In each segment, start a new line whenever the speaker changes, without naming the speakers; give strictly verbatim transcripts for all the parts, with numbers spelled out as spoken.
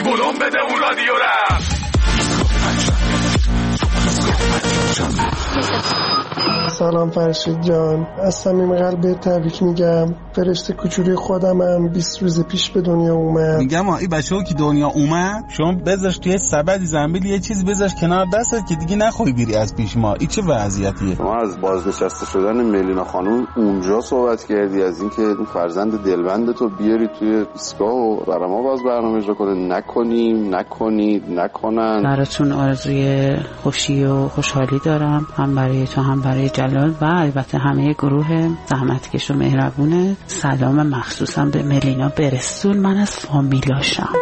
بلوم بده اون رادیو رم.
سلام فرشید جان، از صمیم قلب تبریک میگم. فرشته کوچولی خودمم بیست روز پیش به دنیا اومد.
میگم این بچه‌ها که دنیا اومد شما بذارش توی سبد زنبیل یه چیز بذارش کنار دستت که دیگه نخوای بری از پیش ما. این چه وضعیتیه؟
شما از بازنشسته شدن ملینا خانم اونجا صحبت کردی، از اینکه این فرزند دلبند تو بیاری توی ایستگاه و برای ما باز برنامه اجرا کنه. نکنیم، نکنید، نکنن.
براتون آرزوی خوشی و خوشحالی دارم، هم برای تو هم برای جلال و البته همه گروه زحمتکش و مهربونه. سلام مخصوصم به ملینا برسون، من از فامیلاشم.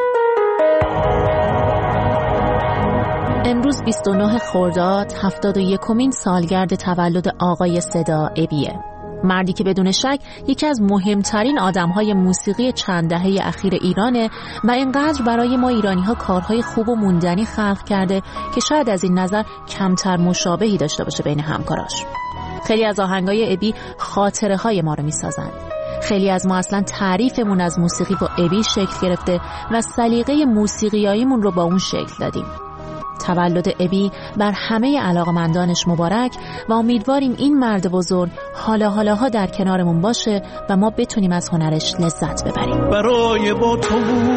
امروز بیست و نه خرداد هفتاد و یکمین سالگرد تولد آقای صدا ابیه، مردی که بدون شک یکی از مهمترین آدمهای موسیقی چند دهه اخیر ایرانه و اینقدر برای ما ایرانی‌ها کارهای خوب و موندنی خلق کرده که شاید از این نظر کمتر مشابهی داشته باشه بین همکاراش. خیلی از آهنگای ابی خاطره های ما رو میسازن. خیلی از ما اصلا تعریفمون از موسیقی با ابی شکل گرفته و سلیقه موسیقیاییمون رو با اون شکل دادیم. تولد ابی بر همه علاقمندانش مبارک و امیدواریم این مرد بزرگ حالا حالاها در کنارمون باشه و ما بتونیم از هنرش لذت ببریم.
برای با تو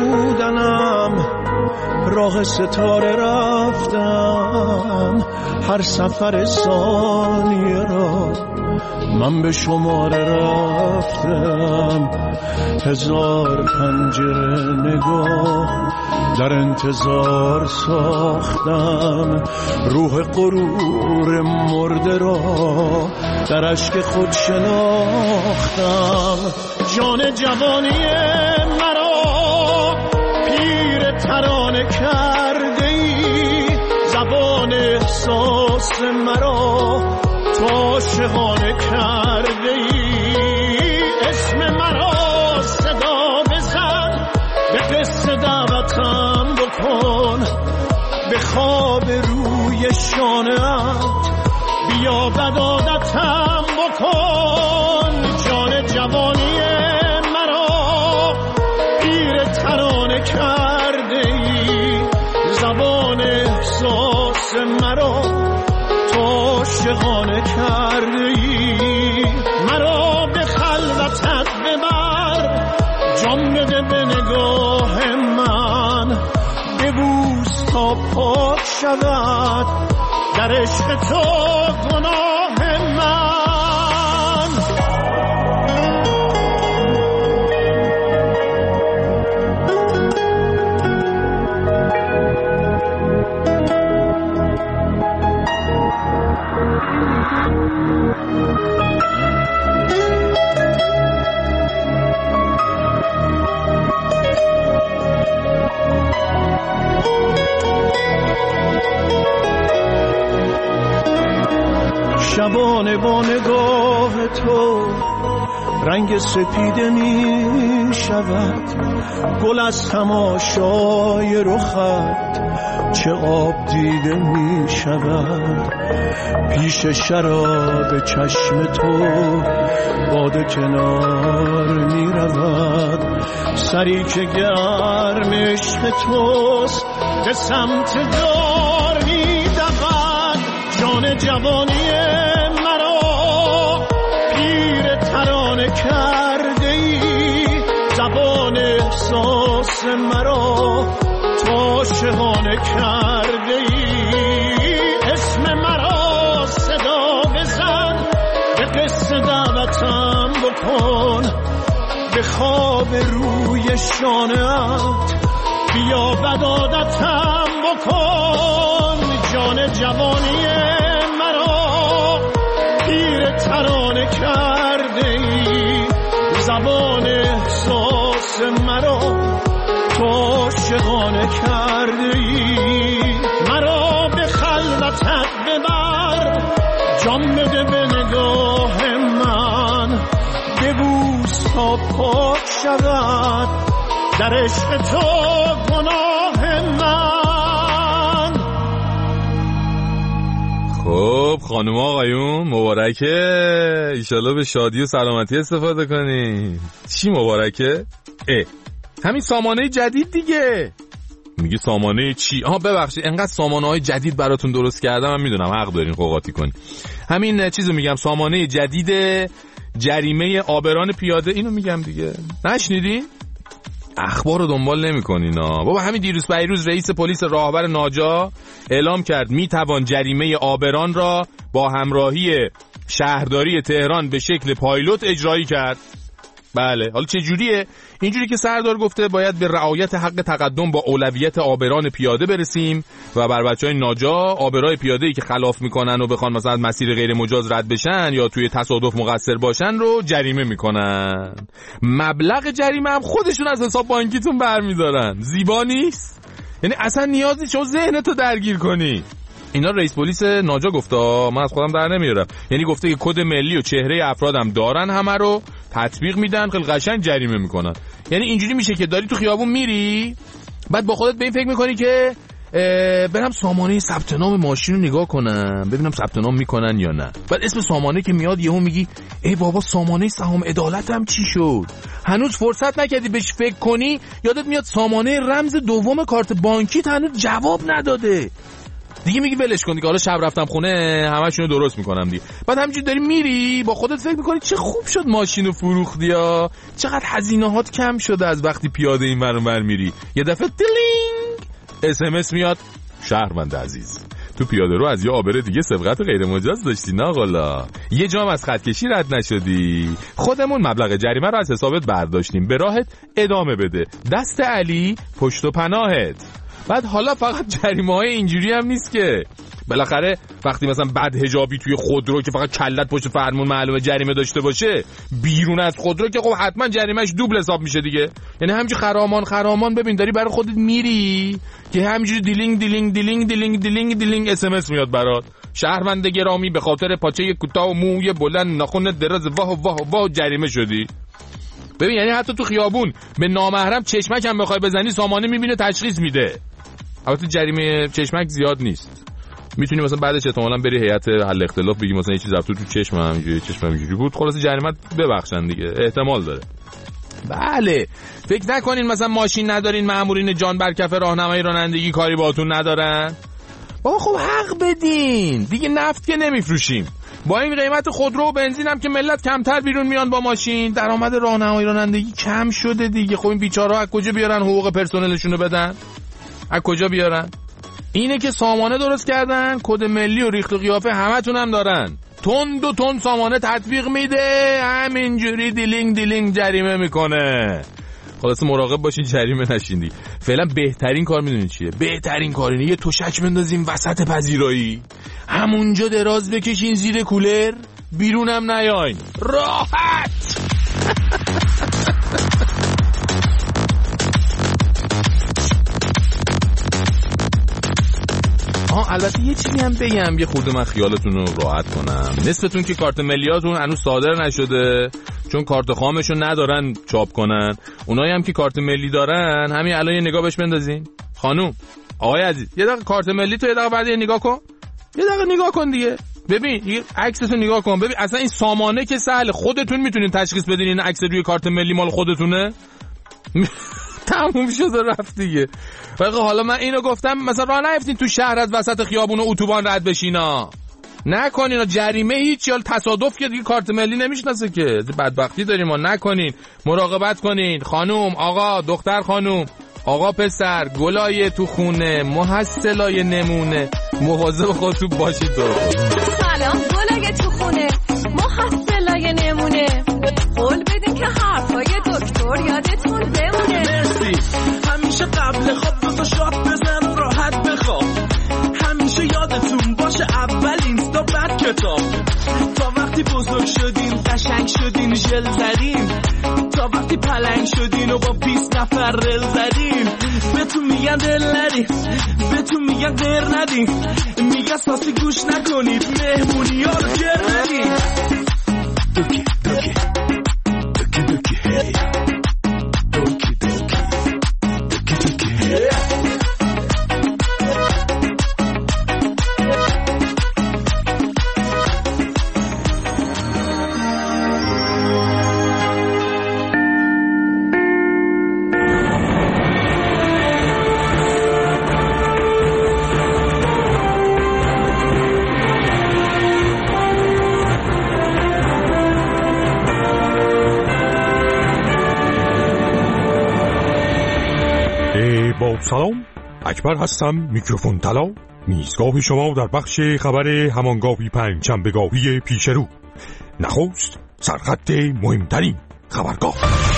بودنم راه ستاره رفتم، هر سفر ثانیه را من به شماره رفتم، هزار پنجره نگاه در انتظار ساختم، روح غرور مرده را در اشک خود شناختم. جان جوانی مرا پیر ترانه کرده ای، زبان احساس مرا تو عاشقانه کرده ای، اسم مرا صدا بزن، به قصه دعوتم بکن، به خواب روی شانه‌ات بیا بدادتم بکن. جان جوانی مرا پیر ترانه کرده ای، زبان احساس مرا تو عاشقانه کرده ای، مرا به خلوتت ببر، جام بده به نگاه من، ببوس تا پاک شود در عشق تو گناه من. شبانه با نگاه تو رنگ سپیده می شود، گل از تماشای رخت چه آب دیده می شود، پیش شراب چشم تو باده کنار می رود، سری که گرم عشق توست به سمت دار می دود. جان جوانی مرا پیر ترانه کرده ای، زبان احساس مرا تو عاشقانه کرده ای، اسم مرا صدا بزن، به قصه دعوتم بکن، به خواب روی شانه‌ات بیا بدادتم بکن. جان جوانی مرا پیر ترانه کرده ای، زبان احساس مرا تو عاشقانه کرده ای، مرا به خلوتت ببر، جام بده به نگاه من، ببوس تا پاک شود در عشق تو گناه من.
خب خانم آقایون مبارکه، ایشالله به شادی و سلامتی استفاده کنی. چی مبارکه؟ اه همین سامانه جدید دیگه. میگی سامانه چی؟ آها ببخشید انقدر سامانه‌های جدید براتون درست کردم، من میدونم حق دارین قوقاتی کنین. همین چیزو میگم، سامانه جدید جریمه عابران پیاده، اینو میگم دیگه. نشنیدین؟ اخبار رو دنبال نمی‌کنین ها. بابا همین دیروز پیروز رئیس پلیس راهبر ناجا اعلام کرد میتوان جریمه عابران را با همراهی شهرداری تهران به شکل پایلوت اجرایی کرد. بله، حالا چه جوریه؟ اینجوری که سردار گفته باید به رعایت حق تقدم با اولویت عابران پیاده برسیم و بر بچهای ناجا عابرای پیاده‌ای که خلاف میکنن و بخوان مثلا مسیر غیر مجاز رد بشن یا توی تصادف مقصر باشن رو جریمه میکنن. مبلغ جریمه هم خودشون از حساب بانکیتون برمیدارن. زیبا نیست؟ یعنی اصلا نیازی شما ذهنتو درگیر کنی. اینا رئیس پلیس ناجا گفته، من از خودم در نمیارم. یعنی گفته که کد ملی و چهره افرادم دارن، همه رو تطبیق میدن، خیلی قشنگ جریمه میکنن. یعنی اینجوری میشه که داری تو خیابون میری، بعد با خودت به این فکر میکنی که برم سامانه ثبت نام ماشین رو نگاه کنم ببینم ثبت نام میکنن یا نه. بعد اسم سامانه که میاد یهو میگی ای بابا سامانه سهام عدالتم چی شد؟ هنوز فرصت نکردی بهش فکر کنی، یادت میاد سامانه رمز دوم کارت بانکیت هنوز جواب نداده. دیگه میگی ولش کن دیگه، حالا شب رفتم خونه همه‌شون رو درست میکنم دیگه. بعد همینجوری داری میری با خودت فکر میکنی چه خوب شد ماشینو فروختی، یا چقدر هزینه‌هات کم شده از وقتی پیاده این ور اون ور میری. یه دفعه دلینگ اس ام اس میاد، شهروند عزیز تو پیاده رو از یه عابر دیگه سبقت غیر مجاز داشتی ناقلا، یه جام از خط کشی رد نشدی، خودمون مبلغ جریمه رو از حسابت برداشتیم، به راهت ادامه بده، دست علی پشت و پناهت. بعد حالا فقط جریمه های اینجوری هم نیست که بالاخره وقتی مثلا بد حجابی توی خودرو که فقط کلت پشت فرمون معلومه جریمه داشته باشه، بیرون از خودرو که خب حتما جریمهش دوبل حساب میشه دیگه. یعنی همینجوری خرامان خرامان ببین داری برای خودت میری که همینجوری دیلینگ دیلینگ دیلینگ دیلینگ دیلینگ دیلینگ اس ام اس میاد برات، شهروند گرامی به خاطر پاچه کوتاه و موی بلند ناخن دراز واه واه واه جریمه شدی. ببین یعنی حتی تو خیابون به نامحرم چشمک هم بخوای بزنی سامانه میبینه تشخیص میده. البته جریمه چشمک زیاد نیست، میتونی مثلا بعدش احتمالاً بری هیئت حل اختلاف بگی مثلا یه چیز رفت تو چشمم اینجوری چشمم اینجوری بود، خلاص جریمه ببخشن دیگه، احتمال داره. بله فکر نکنین مثلا ماشین ندارین مامورین جان بر کف راهنمایی رانندگی کاری باهاتون ندارن. بابا خب حق بدین دیگه، نفت که نمیفروشیم، با این قیمت خودرو و بنزین هم که ملت کمتر بیرون میان با ماشین، درآمد راهنمایی رانندگی کم شده دیگه. خب این بیچاره‌ها از کجا بیارن حقوق پرسنلشون رو بدن؟ از کجا بیارن؟ اینه که سامانه درست کردن، کد ملی و ریخت و قیافه همتون هم دارن، تند و تند سامانه تطبیق میده، همینجوری دیلینگ دیلینگ جریمه میکنه. خلاص مراقب باشین جریمه نشین دیگه. فعلا بهترین کار میدونین چیه؟ بهترین کار اینه یه تشک بندازیم وسط پذیرایی، همونجا دراز بکشین زیر کولر، بیرونم نیاین، راحت. آه البته یه چیزی هم بگم، یه خورده من خیالتون رو راحت کنم. نصفتون که کارت ملیاتون هنوز صادر نشده چون کارت خامشون ندارن چاپ کنن، اونایی هم که کارت ملی دارن همین الان یه نگاه بهش بندازین. خانوم آقای عزیز یه دقیقه کارت ملی تو یه دقیقه بعد یه نگاه کن، یه دقیقه نگاه کن دیگه، ببین یه عکسشو نگاه کن، ببین اصلا این سامانه که سهل، خودتون میتونین تشخیص بدین این عکس روی کارت ملی مال خودتونه. تموم شده رفت دیگه. حالا من اینو گفتم مثلا راه نیفتین تو شهر از وسط خیابون و اتوبان رد بشینا، نکنین جریمه هیچ، یا تصادف که دیگه کارت ملی نمیشناسه که، بدبختی داریم ما. نکنین، مراقبت کنین. خانوم آقا دختر خانوم آقا پسر گلای تو خونه محصلای نمونه، مواظب خودتون باشید. تو
سلام گلای تو خونه محصلای نمونه، قول بدین که حرفای دکتر یادتون بمونه.
مرسی همیشه قبل خواب دو تا شات بزن و راحت بخواب، همیشه یادتون باشه اول اینستا بعد کتاب، تا وقتی بزرگ شدین قشنگ شدین ژل زدین، تا وقتی پلنگ شدین و با بیست نفر رل زدین، بهتون میگن دل ندین، بهتون میگن غیر ندین، میگن ساسی گوش نکنید مهمونی ها رو جر ندین. دوکی دوکی دوکی دوکی هی دوکی دوکی دوکی دوکی هی.
با سلام، اکبر هستم، میکروفون طلا، میزگاه شما در بخش خبر همانگاهی پنجشنبهگاهی پیش رو. نخست سرخط مهمترین خبرگاه.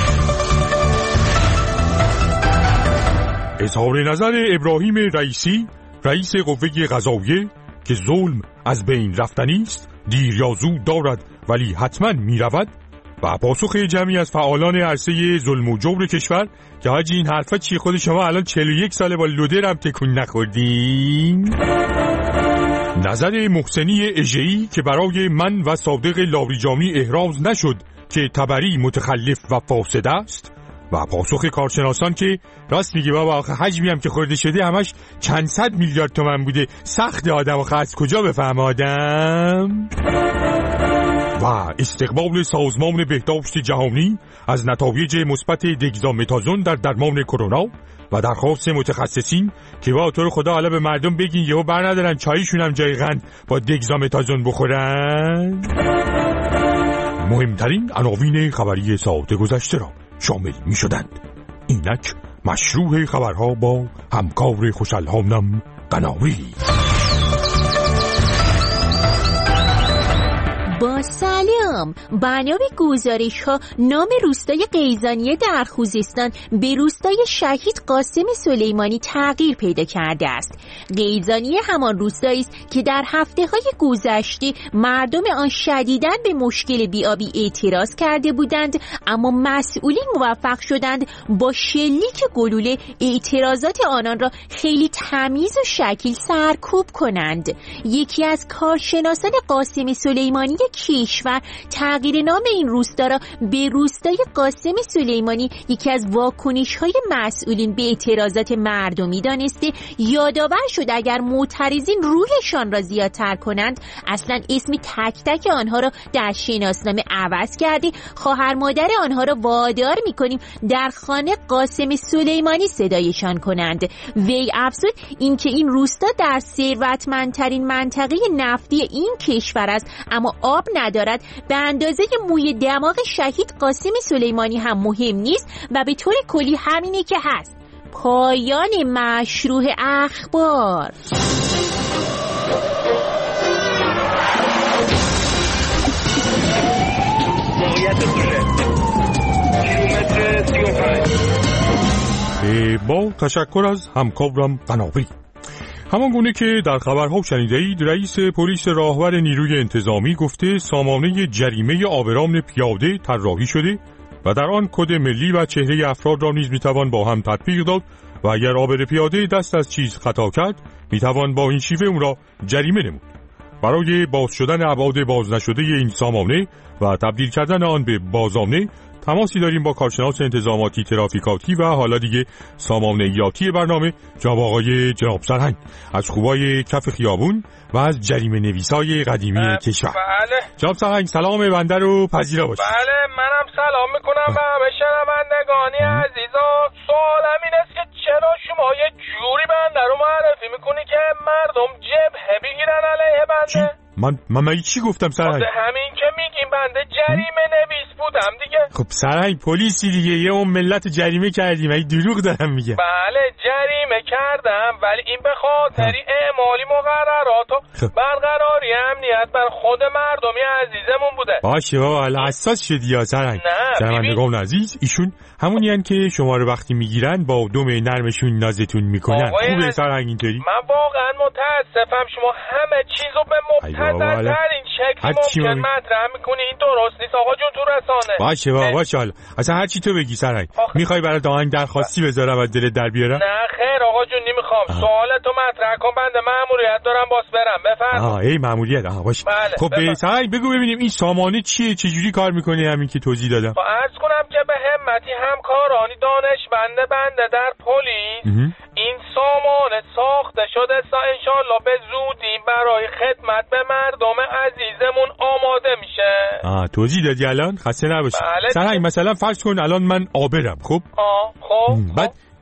اظهار نظر ابراهیم رئیسی، رئیس قوه قضاییه، که ظلم از بین رفتنی است، دیر یا زود دارد ولی حتما می رود، و پاسخ جمعی از فعالان عرصه ظلم و جور کشور که حاجی این حرفا چی، خود شما الان چهل و یک ساله با لودرم تکون نخوردین. نظر محسنی اژه‌ای که برای من و صادق لاریجانی احراز نشد که تبری متخلف و فاسد است، و پاسخ کارشناسان که راست میگه بابا آخه حجمی هم که خورده شده همش چند صد میلیارد تومان بوده، سخت آدم آخه از کجا بفهم آدم. و استقبال سازمان بهداشت جهانی از نتایج مثبت دگزامتازون در درمان کرونا و درخواست متخصصین که با تو خدا حالا به مردم بگین یهو بر ندارن چایشون هم جای قند با دگزامتازون بخورن. مهمترین عناوین خبری ساعت گذشته را شامل می شدند. اینک مشروع خبرها با همکار خوشالهامم قناری.
با سلام، بنا به گزارش ها نام روستای قیزانیه در خوزستان به روستای شهید قاسم سلیمانی تغییر پیدا کرده است. قیزانیه همان روستایی است که در هفته های گذشته مردم آن شدیداً به مشکل بیابی اعتراض کرده بودند، اما مسئولین موفق شدند با شلیک گلوله اعتراضات آنان را خیلی تمیز و شکیل سرکوب کنند. یکی از کارشناسان قاسم سلیمانی کشور تغییر نام این روستا را به روستای قاسم سلیمانی یکی از واکنش‌های مسئولین به اعتراضات مردمی دانسته یادآور شد اگر معترضین رویشان را زیادتر کنند اصلا اسم تک تک آنها را در شناسنامه عوض کرده خواهر مادر آنها را وادار می‌کنیم در خانه قاسم سلیمانی صدایشان کنند. وی افزود اینکه این روستا در ثروتمندترین منطقه نفتی این کشور است اما آب ندارد، به اندازه موی دماغ شهید قاسم سلیمانی هم مهم نیست و به طور کلی همینه که هست. پایان مشروع اخبار.
با تشکر از همکارم قناوی. همان گونه که در خبرها شنیده اید، رئیس پلیس راهور نیروی انتظامی گفته سامانه جریمه آبران پیاده طراحی شده و در آن کد ملی و چهره افراد را نیز میتوان با هم تطبیق داد و اگر آبر پیاده دست از چیز خطا کرد میتوان با این شیوه اون را جریمه نمود. برای باز شدن ابعاد باز نشده این سامانه و تبدیل کردن آن به بازانه تماسی داریم با کارشناس انتظاماتی ترافیکاتی و حالا دیگه سامانه‌ایاتی برنامه جناب آقای جناب سرهنگ از خوبای کف خیابون و از جریمه نویسای قدیمی کشور.
بله
جناب سرهنگ سلام بنده رو پذیرا باشید.
بله منم سلام میکنم به همه شنوندگانی عزیزان. سوالم این است که چرا شما یه جوری بنده رو معرفی میکنی که مردم جبهه بگیرن علیه بنده؟
من من من چی گفتم سرهنگ؟
همین که میگیم بنده جریمه نویس بودم دیگه.
خب سرهنگ پلیسی دیگه، یه اون ملت جریمه کردیم، ای دروغ دارم میگم.
بله جریمه کردم ولی این به خاطری اعمالی مقررات و برقراری امنیت بر خود مردمی عزیزمون بوده.
باشه بابا حالا حساس شدی یا سرهنگ. شنوندگان عزیز، ایشون همونی ان که شما رو وقتی میگیرن با دم نرمشون نازتون میکنن. خوبه سرهنگ اینطوری؟
من واقعا متاسفم شما همه چیزو به مبتذل ترین شکلی ممکن مطرح میکنی. این درست نیست آقا جون تو رسانه.
باشه بابا باشه حالا اصلا هر چی تو بگی سرهنگ. میخوای برای داهنگ درخواستی بذارم از دلت در بیارم؟
نه خیر آقا جون نمیخوام. سوالتو مطرح کن، بنده مأموریت دارم باس برم. بفرمایید.
آها ای مأموریت. آها باشه.
بله.
خب به سرهنگ بگو ببینیم این سامانه چیه، چه جوری کار میکنه همین که توضیح دادم؟
خب عرض کنم که به همتی همکارانی دانشمند بنده در پلیس این سامانه ساخته شده تا انشالله به زودی برای خدمت به مردم عزیزمون آماده میشه.
آه توضیح دادی الان، خسته نباشی.
بله.
سرهنگ مثلا فرض کن الان من آبرم، خب
آه خب
بعد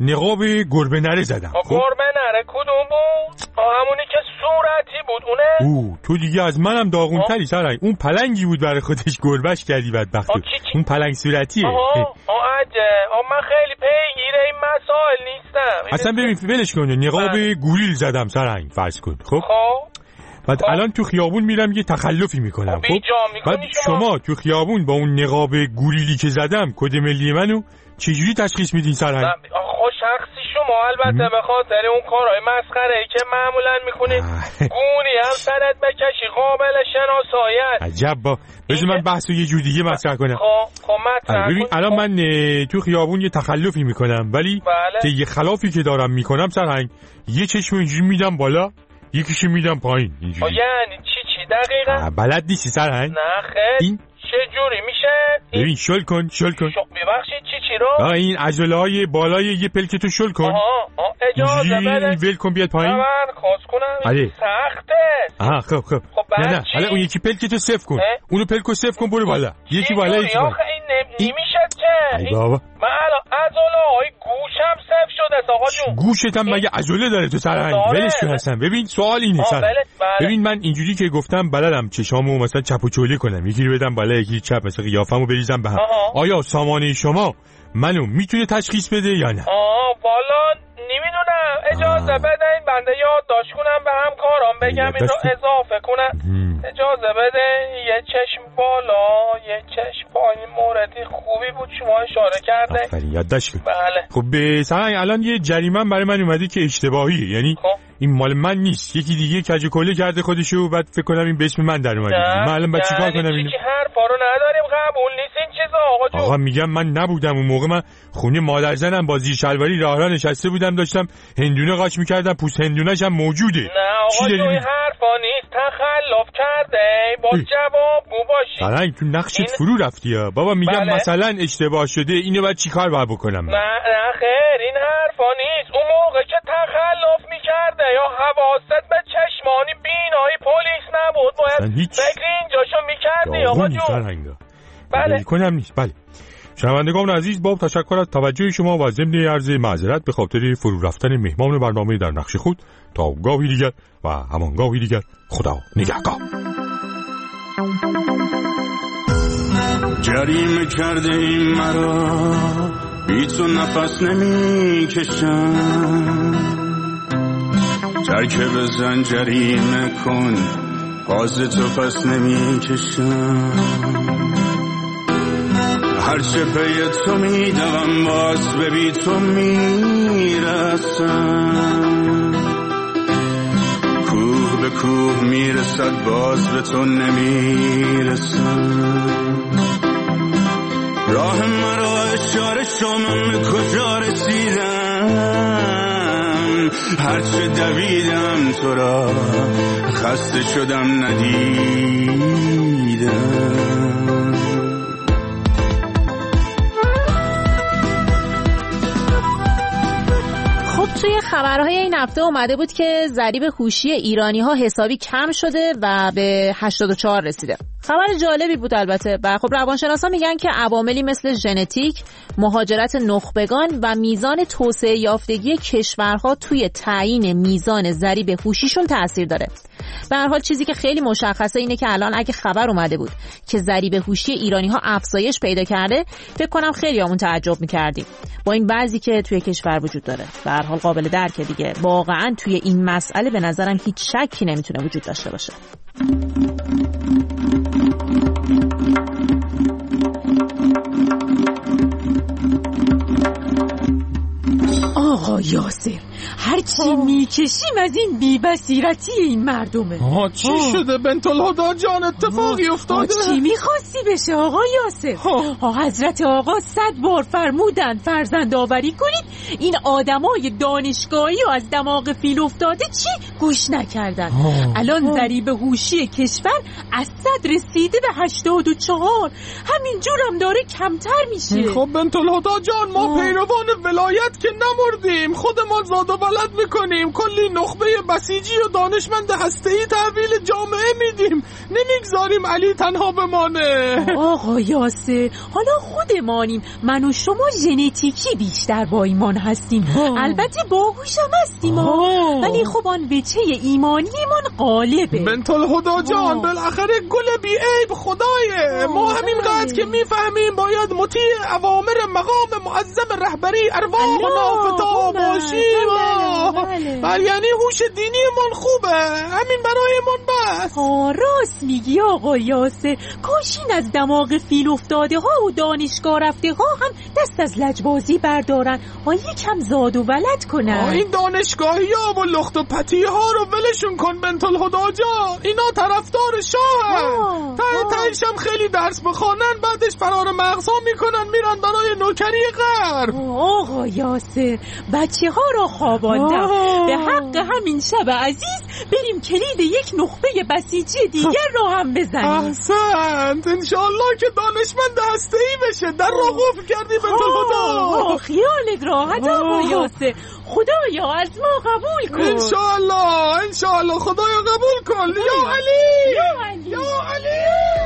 نقاب گربه نره زدم.
خب گربه نره کدوم بود؟ همونی که صورتی بود اونه؟
او تو دیگه از منم داغون تری سرنگ. اون پلنگی بود برای خودش گربهش کردی بدبختو. اون پلنگ صورتیه.
آها آجه من خیلی پیگیر این مسائل نیستم.
اصلا ببین ولش کن، نقاب گوریل زدم سرنگ فرض کن. خب بعد خب. الان تو خیابون میرم یه تخلفی میکنم. خب بعد شما. شما تو خیابون با اون نقاب گوریلی که زدم کد ملی منو چجوری تشخیص میدین سرهنگ؟
خوش شخصی شما البته به خاطر اون کارهای مسخره ای که معمولا میکنید گونی هم سرت بکشی قابل شناساییت.
عجب با بذار من بحثو یه جور دیگه مطرح کنم.
خب خب مطرح
ببین الان من تو خیابون یه تخلفی میکنم ولی که یه خلافی که دارم میکنم سرهنگ یه چشم اینجوری میدم بالا یکیشو میدم پایین اینجوری.
یعنی چی چی دقیقاً؟
بلد نیستی سرهنگ؟
نه خیر این چه جوری میشه؟
ببین شل کن شل کن.
ببخشید چی چی رو؟
آه این عضله‌های بالای یه پلک تو شل کن.
آها آه اجازه بده.
ول کن بیاد پایین.
من خواست کنم.
علی.
سخته.
آها خب خب.
خب
نه نه حالا اون یکی پلک تو صفر کن. اونو پلکو صفر کن برو بالا. یکی بالا یکی پایین.
آخه این نمیشه که.
ای بابا.
من الان عضله‌های گوشم صفر شده آقا جون.
گوشت هم مگه عضله داره تو سرهنگ؟ ولش کن اصلا. ببین سوال اینه سر. ببین من اینجوری که گفتم بلدم چشامو مثلا چپ و چولی کنم. یکی رو بدم بالا یکی چپ مثلا قیافمو بریزم به هم. آیا سامانه شما منو میتونه تشخیص بده یا نه؟
آه والا نمیدونم اجازه بدین بنده یادداشت کنم به همکارام بگم این رو اضافه کنم. اجازه بده یه چشم بالا یه چشم پایین موردی خوبی بود شما اشاره کرده.
آفرین یادداشت کن.
بله.
خب به سرنگ الان یه جریمه برای من اومده که اشتباهیه یعنی خب. این مال من نیست یکی دیگه کج کله کرده خودشو بعد فکر کنم این به اسم من در اومده. من الان بعد چیکار کنم اینو؟
چی حرفا رو نداریم قبول نیست این چیزا آقا جون.
آقا میگم من نبودم اون موقع من خونه مادر زنم با زیر شلواری راه راه نشسته بودم داشتم هندونه قاچ میکردم پوست هندونه‌ش هم موجوده.
نه آقا جون این حرفا نیست تخلف کرده با جواب گو باشی.
سرنگ تو نقشت این... فرو رفتی ها بابا میگم بله. مثلا اشتباه شده اینو بعد چیکار باید بکنم؟
نه نه خیر این حرفا نیست اون موقع که تخلف میکرده یا حواست به چشمانی بینایی پلیس نبود باید هیچ... فکر اینجاشو میکردی آقا جون.
بله کنم نیست. بله شنوندگان عزیز با تشکر از توجه شما و ضمن عرض معذرت به خاطر فرو رفتن مهمان برنامه در نقش خود تا گاهی دیگر و همان گاهی دیگر خدا نگهدار.
جریمه کرده این مرا بی تو نفس نمی کشم ترک بزن جریمه کن باز تو پس نمی کشم هرچه پی تو می دوم باز به بی تو می رسم کوه به کوه می رسد باز به تو نمی رسم راه مرا اشاره شما کجا رسیدم هرچه دویدم تو را خسته شدم ندیدم.
توی خبرهای این هفته اومده بود که ضریب هوشی ایرانی‌ها حسابی کم شده و به هشتاد و چهار رسیده. خبر جالبی بود البته و خب روانشناسا میگن که عواملی مثل ژنتیک، مهاجرت نخبگان و میزان توسعه یافتگی کشورها توی تعیین میزان ضریب هوشیشون تأثیر داره. به هر حال چیزی که خیلی مشخصه اینه که الان اگه خبر اومده بود که ضریب هوشی ایرانی‌ها افزایش پیدا کرده فکر کنم خیلیامون تعجب می‌کردیم با این وضعی که توی کشور وجود داره. به هر حال قابل درکه دیگه. واقعا توی این مسئله به نظرم هیچ شکی نمیتونه وجود داشته باشه.
آقا یاسر هرچی میکشیم از این بی‌بصیرتی این مردمه.
آها چی آه. شده بنت الهدی جان اتفاقی آه. افتاده؟
چی میخواستی بشه آقا یاسر؟ آه. حضرت آقا صد بار فرمودن فرزند آوری کنید این آدمای دانشگاهی و از دماغ فیل افتاده چی گوش نکردن. آه. الان ضریب هوشی کشور از صد رسیده به هشتاد و چهار همینجور هم داره کمتر میشه.
خب بنت الهدی جان ما آه. پیروان ولایت که نمرد
آوردیم، خودمان زاد و ولد میکنیم، کلی نخبه بسیجی و دانشمند هسته‌ای تحویل جامعه میدیم، نمیگذاریم علی تنها بمانه.
آقا یاسر، حالا خودمانیم، من و شما ژنتیکی بیشتر با ایمان هستیم، البته باهوش هم هستیم، ولی خب آن بچه ایمانیمان غالبه.
بنت الهدا جان، بالاخره گل بی عیب خدایه، ما همینقدر که میفهمیم باید مطیع اوامر مقام معظم رهبری ارواح و نافتا باشیم. بله، یعنی هوش دینیمون خوبه، همین برایمون بس.
آه راست میگی آقا یاسر، کاش این از دماغ فیل افتاده ها و دانشگاه رفته ها هم دست از لجبازی بردارن، ها یکم زاد و ولد کنن.
این دانشگاهی ها و لخت و پتی ها رو ولشون کن بنت الهدا جان، اینا طرفدار شاه، ته تهش هم خیلی درس بخونن، بعدش فرار مغزها میکنن میرن برای نوکری غرب.
آقا یاسر، بچه ها را خواباندم، به حق همین شب عزیز بریم کلید یک نخبه بسیجی دیگر را هم بزنیم.
احسنت، انشالله که دانشمند هسته‌ای بشه. در را قفل کردی بنت الهدا.
خیالت راحت آقا یاسر، خدایا از ما قبول کن.
انشالله انشالله خدایا قبول کن. یا علی
یا علی
یا علی.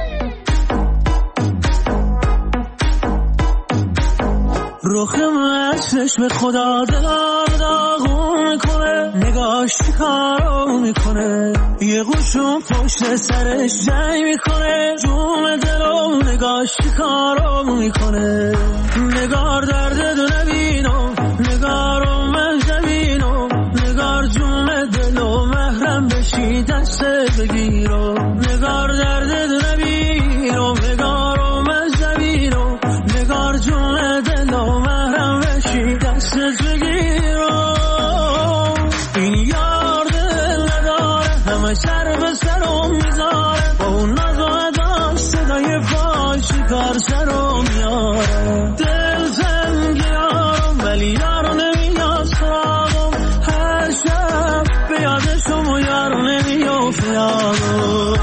رخم از چشم خدا دلار داغون میکنه، نگاش کارو میکنه، یه گوشم پشت سرش جای میکنه، جوم دلو نگاش کارو میکنه، نگار درد دو نبینم، نگارو من جبینم، نگار جوم دلو محرم بشی دست بگیرم، نگار درد دو نبینم، نگارو من جبینم، نگار جوم دلو محرم بشی دست بگیرم. این یار دل نداره، همه سر به سرم میذاره، با اون ناز و اداش صدای فال شکار سرم میاره، دل تنگ یارم ولی یارو نمیاد سراغم، هر شب به یادشم و یارو نمیافت یادم.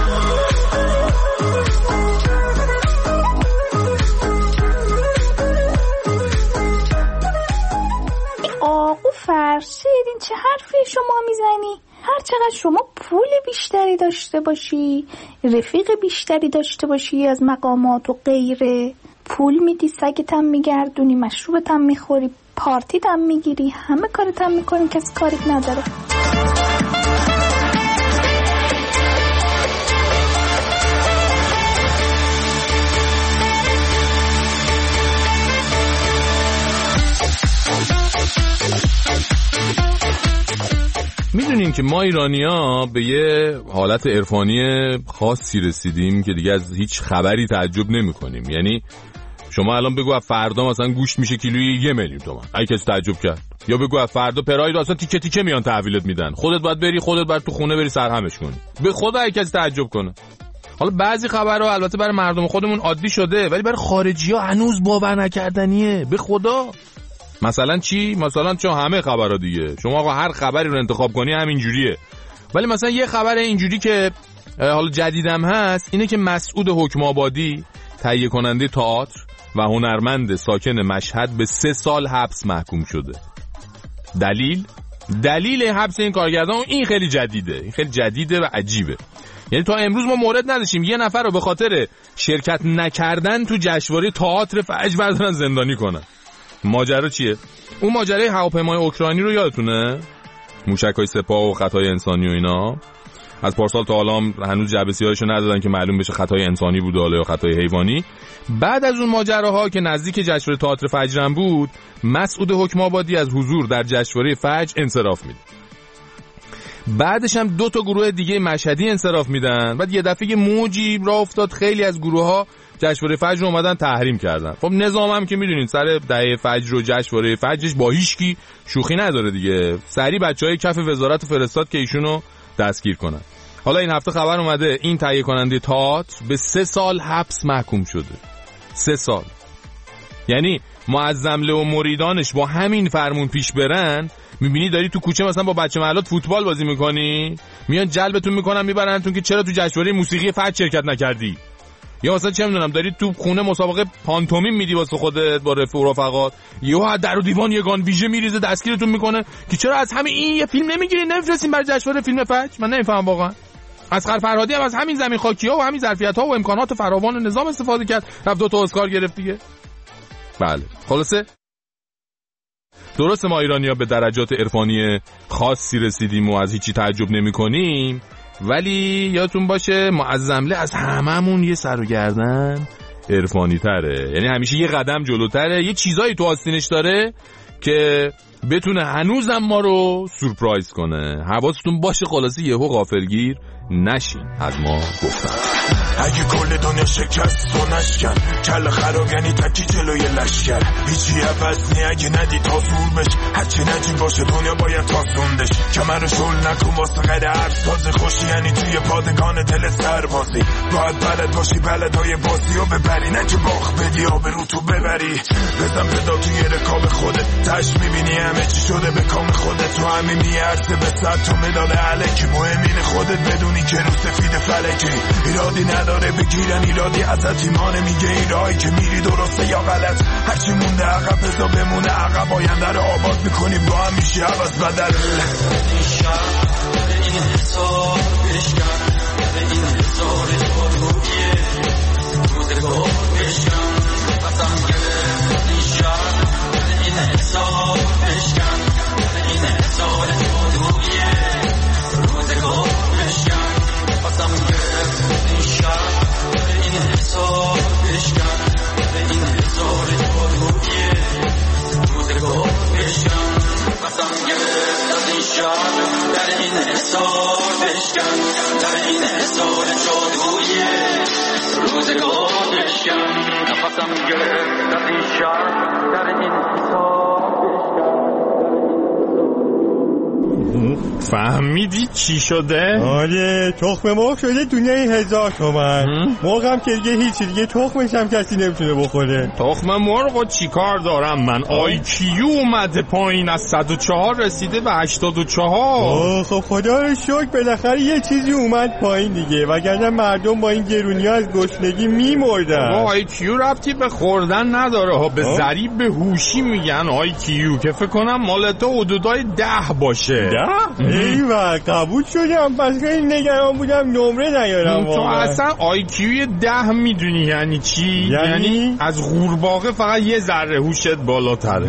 فرشید، این چه حرفی شما میزنی؟ هر چقدر شما پول بیشتری داشته باشی، رفیق بیشتری داشته باشی از مقامات و غیره، پول میدی، سگت هم میگردونی، مشروبت هم میخوری، پارتیت هم میگیری، همه کارت هم میکنی، کسی کاریت نداره.
میدونین که ما ایرانی‌ها به یه حالت عرفانی خاصی رسیدیم که دیگه از هیچ خبری تعجب نمی‌کنیم. یعنی شما الان بگو از فردا مثلا گوشت میشه کیلویی یه میلیون تومان، اگه کسی تعجب کرد، یا بگو از فردا پرای رو اصلا تیکه تیکه میان تحویلت میدن، خودت باید بری، خودت باید تو خونه بری سرهمش کنی، به خدا اگه کسی تعجب کنه. حالا بعضی خبرها البته برای مردم خودمون عادی شده، ولی برای خارجی‌ها هنوز باور نکردنیه، به خدا. مثلا چی؟ مثلا چون همه خبرها دیگه، شما آقا هر خبری رو انتخاب کنی همین جوریه، ولی مثلا یه خبر اینجوری که حالا جدیدم هست اینه که مسعود حکم‌آبادی، تهیه کننده تئاتر و هنرمند ساکن مشهد، به سه سال حبس محکوم شده. دلیل؟ دلیل حبس این کارگردان این خیلی جدیده، این خیلی جدیده و عجیبه. یعنی تا امروز ما مورد نداشتیم یه نفر رو به خاطر شرکت نکردن تو جشنواره تئاتر فجر بردارن زندانی کنن. ماجرا چیه؟ اون ماجرای هواپیمای اوکراینی رو یادتونه؟ موشک‌های سپاه و خطای انسانی و اینا. از پارسال تا حالا هنوز جعبه‌سیاهشو ندادن که معلوم بشه خطای انسانی بوده یا خطای حیوانی. بعد از اون ماجراها که نزدیک جشنواره تئاتر فجرم بود، مسعود حکم‌آبادی از حضور در جشنواره فجر انصراف میده. بعدش هم دو تا گروه دیگه مشهدی انصراف میدن. بعد یه دفعه موجی راه افتاد، خیلی از گروه‌ها جشنواره فجر اومدن تحریم کردن. خب نظام هم که میدونین سر دهه فجر و جشنواره فجرش با هیچکی شوخی نداره دیگه، سری بچهای کف وزارت فرستاد که ایشونو دستگیر کنن. حالا این هفته خبر اومده این تهیه کننده تئاتر به سه سال حبس محکوم شده. سه سال. یعنی معظمله و مریدانش با همین فرمون پیش برن، میبینی داری تو کوچه مثلا با بچه محلات فوتبال بازی میکنی، میان جلبتون میکنن میبرنتون که چرا تو جشنواره موسیقی فجر شرکت نکردی، یا مثلا چه میدونم داری تو خونه مسابقه پانتومیم میدی واسه خودت با رفیق و رفقات، یهو در و دیوان یگان ویژه میریزه دستگیرتون میکنه که چرا از همین این یه فیلم نمیگیرین نمیفرستین برای جشنواره فیلم فجر؟ من نمیفهمم واقعا. اصغر فرهادی هم از همین زمین خاکی‌ها و همین ظرفیت‌ها و امکانات فراوان نظام استفاده کرد، رفت دو تا اسکار گرفت دیگه. بله خلاصه درسته ما ایرانی‌ها به درجات عرفانی خاصی رسیدیم و از هیچی تعجب نمی‌کنیم، ولی یادتون باشه معظمله از هممون یه سر و گردن عرفانی تره، یعنی همیشه یه قدم جلوتره، یه چیزایی تو آستینش داره که بتونه هنوزم ما رو سورپرایز کنه. حواستون باشه خلاصه یهو غافلگیر نشین از ما گفتم.
اگه کل دنیا شکست و نشکن کل خراب یعنی تکی جلوی لشکر، هیچی عوض نی اگه ندی تا زور بش، هرچی نجیم باشه دنیا باید تاسوندش، کمر شل نکن واسه غیر عرض تازه خوشی یعنی توی پادگان دل سربازی، باید بلد باشی بلدهای بازی و ببری، نه که باخ بدی آب رو تو ببری، بزن پدا توی رکاب خودت تش میبینی همه چی شده به کام خودت، تو همین میارزه به صد تو مدال علکی، مهمین خودت بدونی که رو سفید فلکی، ایرادی نداره بگیرن ایرادی ازت، ایمان میگه این راهی که میری درسته یا غلط، هرچی مونده عقب بذار بمونه عقب، آینده رو آباد میکنی با هم میشه عوض بدل. این شهر این حساب بشکن این حساب رویه روزگاه بشکن بسم گره، این شهر این حساب بشکن این حساب رویه روزگاه بشکن بسم گره، این شهر این حساب بشکن این حساب رویه روزگاه بشکن بسم گره، این شهر در این حساب بشکن در این حساب جادویه روزگاه بشکن نفسم گرفت از این شهر در این حساب.
فهمیدی چی شده؟ آره تخم مرغ شده دنیای هزار تومن، مرغم که دیگه هیچی دیگه تخمش هم کسی نمیتونه بخوره.
تخم مرغ و چی کار دارم من؟ آی کیو اومده پایین، از صد و چهار رسیده به هشتاد و چهار.
خب خدا رو شکر بالاخره یه چیزی اومد پایین دیگه، وگرنه مردم با این گرونی ها از گشنگی میمردن.
آی کیو ربطی به خوردن نداره ها، به ضریب به هوشی میگن آی کیو که فکر کنم مال تو حدودای ده باشه.
ده؟ ایوه قبول شدم، پس خیلی نگران بودم نمره نیارم.
تو اصلا آی کیو ده میدونی یعنی چی؟
یعنی, یعنی
از قورباغه فقط یه ذره هوشت بالاتره.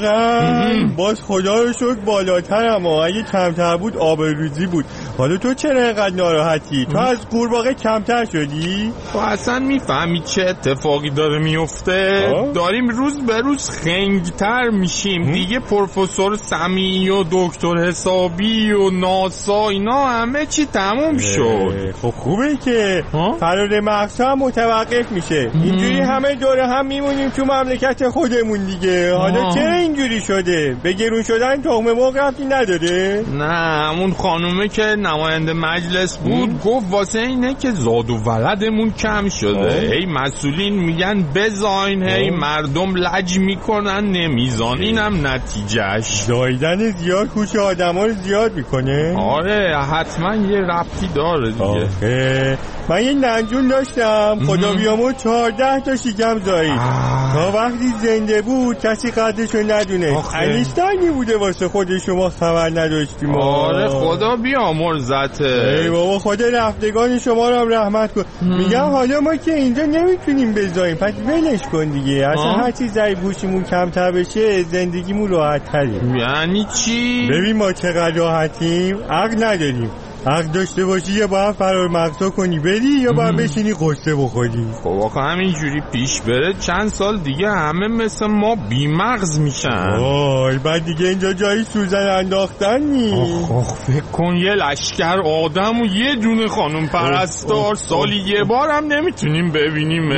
واقعا باز خدا رو شکر بالاترم، اگه کمتر بود آبروریزی بود. حالا تو چرا اینقدر ناراحتی؟ تو از قورباغه کمتر شدی؟
تو اصلا میفهمی چه اتفاقی داره میفته؟ داریم روز به روز خنگتر میشیم دیگه. پروفسور سمیعی و دکتر حسابی و ناسا اینا همه چی تموم شد.
خب خوبه که فرار مغزها هم متوقف میشه، اینجوری همه دوره هم میمونیم تو مملکت خودمون دیگه. حالا آه. چرا اینجوری شده؟ به گرون شدن تخم مرغ ربطی نداره؟
نه همون خانومه که نماینده مجلس بود ام؟ گفت واسه اینه که زاد و ولدمون کم شده. هی مسئولین میگن بزاین، هی مردم لج میکنن نمیزان، اینم نتیجهش.
زایدن زیاد کوچه آدم ها رو زیاد میکنه؟
آره حتما یه ربطی داره دیگه.
آخه من یه ننجون داشتم خدا بیامرز چهارده تا شکم زایید. تا وقتی زنده بود کسی قدرشو ندونه. انیشتینی بوده واسه خود شما خبر نداشتیم.
آره خدا بیامرزته.
ای بابا خدا رفتگان شما رو هم رحمت کن. میگم حالا ما که اینجا نمیتونیم بزاییم پس ولش کن دیگه. اصلا هر چیز ضریب هوشیمون کمتر بشه زندگیمون راحت تره.
یعنی چی؟
ببین ما چقدر راحتیم، عقل نداریم. عقل داشته باشی یا باید فرار مغزا کنی بری یا باید بشینی قصه بخوری.
خب آخه همینجوری پیش بره چند سال دیگه همه مثل ما بی مغز میشن.
وای بعد دیگه اینجا جایی سوزن انداختن نی.
آخ آخ فکر کن یه لشکر آدم و یه دونه خانم پرستار سالی یه بار هم نمیتونیم ببینیم.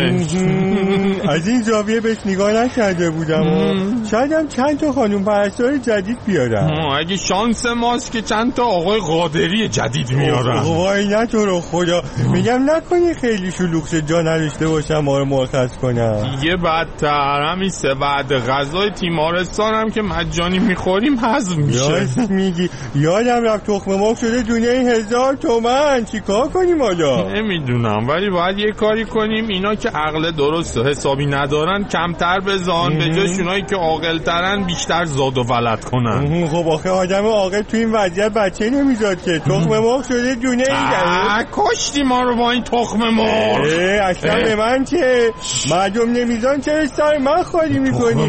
از این زاویه بهش نگاه نکرده بودم. شاید هم چند تا خانم پرستار جدید بیارم.
اگه شانس ماست که چند تا آقای قادری جدید
جدید میارم.
وای نه تو رو خدا، میگم نکنی خیلی شلوغ جا نداشته باشم ما رو مرخص کنم.
دیگه بدتر همیشه بعد غذای تیمارستانم که مجانی میخوریم حذف میشه.
یاست میگی یادم رفت تخم مرغ شده دونه هزار تومن، چی کار کنیم حالا؟
نمیدونم ولی باید یه کاری کنیم اینا که عقل درست و حسابی ندارن کمتر بزان، به جاش اونایی که عاقل ترن بیشتر زاد و ولد کنن.
خب آخه آدم عاقل تو این وضعیت بچه نمیزاد که، تخم مرغ شده دونه ای.
کشتی ما رو با این تخم مرغ.
اصلا به من چه؟ مردم نمیزان چرا سر من خالی میکنی؟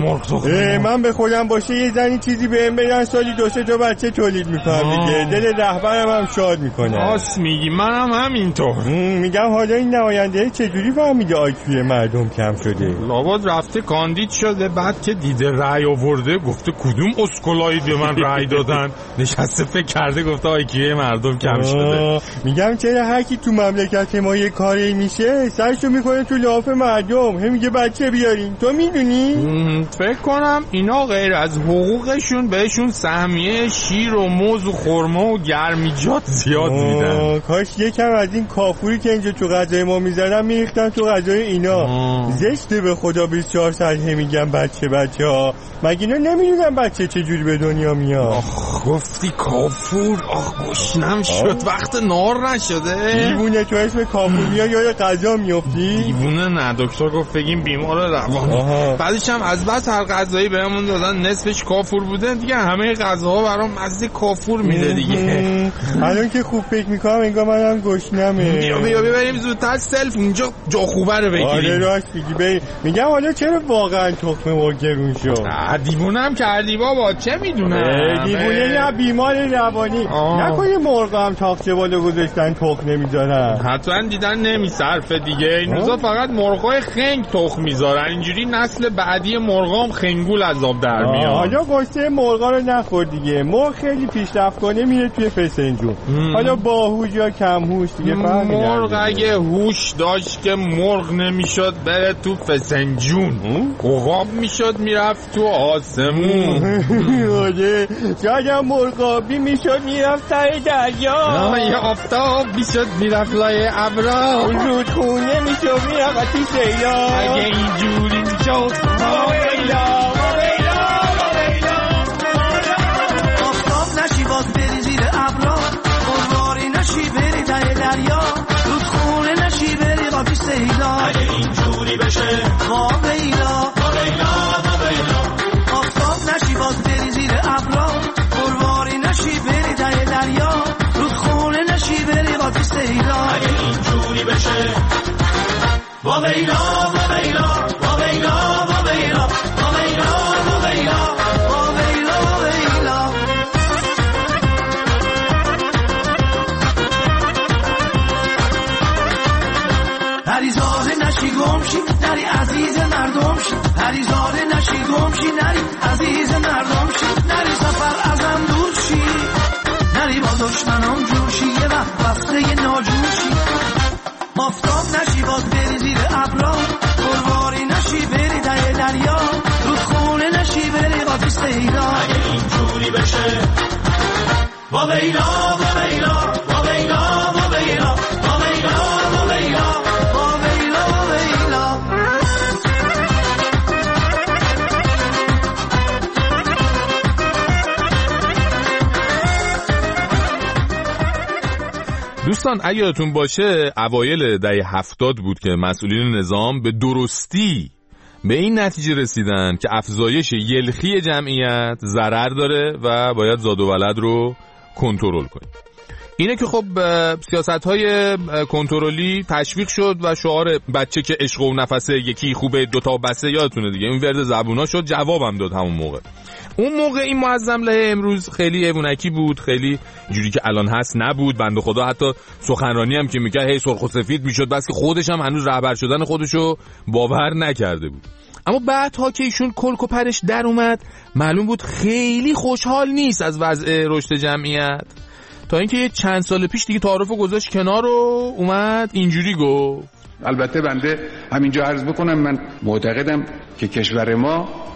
من به خودم باشه یه زنی چیزی بهم بگن سالی دو سه تا بچه تولید میکنم دیگه، دل رهبرم هم شاد میکنه.
راست میگی، منم همینطور.
میگم حالا این نماینده چجوری فهمیده آیکیو مردم کم شده؟
لابد رفته کاندید شده، بعد که دیده رأی آورده گفته کدوم اسکولایی به من رأی دادن، نشسته فکر کرده گفته آیکیو مردم کم شده.
میگم چرا هر کی تو مملکت ما یه کاری میشه سرشو میکنه تو لاف مردم، هم میگه بچه بیارین. تو میدونی؟
فکر کنم اینا غیر از حقوقشون بهشون سهمیه شیر و موز و خرما و گرمیجات زیاد میدن.
کاش یکم از این کافوری که اینجا تو غذای ما میزنن میریختن تو غذای اینا. زشته به خدا بیست و چهار ساعت میگم بچه بچه ها، مگه اینا نمیدونن بچه چه جوری به دنیا میاد؟
آخ گفتی کافور، آخ گشنم شد وقت نار نشده.
دیوونه تو اسم کافور میاد یاد غذا میافتی؟
دیوونه نه، دکتر گفت بگیم بیمار روانی. بعدش هم از بس هر غذایی بهمون دادن نصفش کافور بوده دیگه، همه غذاها برام مزه کافور میده دیگه.
الان که خوب فکر میکنم انگار منم گشنمه.
بیا بیا بریم زودتر سلف اونجا جا خوبه رو بگیریم.
آره راست میگی بریم. میگم حالا چرا واقعا تخم مرغ گرون شد؟
دیوونه هم کردی بابا، چه میدونم.
دیوونه یا بیمار روانی. نکنه مرغ هم تاقچه بالا گذاشتن تخم نمیذارن.
حتما دیدن نمیصرفه دیگه. این روزا فقط مرغای خنگ تخم میذارن، اینجوری نسل بعدی مرغام خنگول از آب در میاد.
حالا گوشت مرغا رو نخور دیگه، مرغ خیلی پیشرفت کنه میره توی فسنجون. حالا باهوش یا کم هوش دیگه فرقی نداره.
مرغ اگه هوش داشت که مرغ نمیشد بره تو فسنجون، عقاب میشد میرفت تو آسمون.
آره شاید هم مرغابی میشد میرفت ته دریا،
یا آفتاب میشد میرفت لای ابرا،
رودخونه میشد میرفت تو سیلا.
اگه اینجوری میشد
ما ویلا ما ویلا ما ویلا.
آفتاب نشی باز بری زیر ابرا، قرواری نشی بری ته دریا، رودخونه نشی بری قاپی سیلا.
اگه اینجوری بشه
ما ویلا
ما ویلا ما ویلا.
آفتاب نشی باز بری زیر ابرا، قرواری نشی بری ته دریا، رودخونه نشی بری قاپی سیلا.
اگه اینجوری بشه ما ویلا ما ویلا ما ویلا ما ویلا ما ویلا ما ویلا
ما ویلا ما ویلا. هریزاده نشی گمشی نری عزیز مردم شی، هریزاده نشی گمشی نری عزیز مردم شی، نری سفر ازم دور شی، نری با دشمنام جور شی، یه وقت بسته ناجور شی. آفتاب نشی باز بری زیر ابرا، قرواری نشی بری ته دریا، رودخونه نشی بری قاپی سیلا.
اگه اینجوری بشه ما ویلا ما ویلا ما ویلا ما ویلا ما ویلا ما ویلا
ما ویلا ما ویلا.
دوستان اگه یادتون باشه اوایل دهه هفتاد بود که مسئولین نظام به درستی به این نتیجه رسیدن که افزایش یلخی جمعیت ضرر داره و باید زاد و ولد رو کنترل کنیم. اینه که خب سیاست‌های کنترلی تشویق شد و شعار بچه که عشق و نفسه یکی خوبه دوتا بسه یادتونه دیگه، این ورد زبونا شد، جوابم داد همون موقع. اون موقع این معظم له امروز خیلی ایوونکی بود، خیلی جوری که الان هست نبود. بنده خدا حتی سخنرانی هم که میکرد هی سرخ و سفید میشد، بس که خودش هم هنوز رهبر شدن خودشو باور نکرده بود. اما بعدها که ایشون کلک و پرش در اومد معلوم بود خیلی خوشحال نیست از وضع رشد جمعیت، تا اینکه یه چند سال پیش دیگه تعارفو گذاشت کنار و اومد اینجوری گفت.
البته بنده همینجا عرض بکنم من معتقدم که کشور ما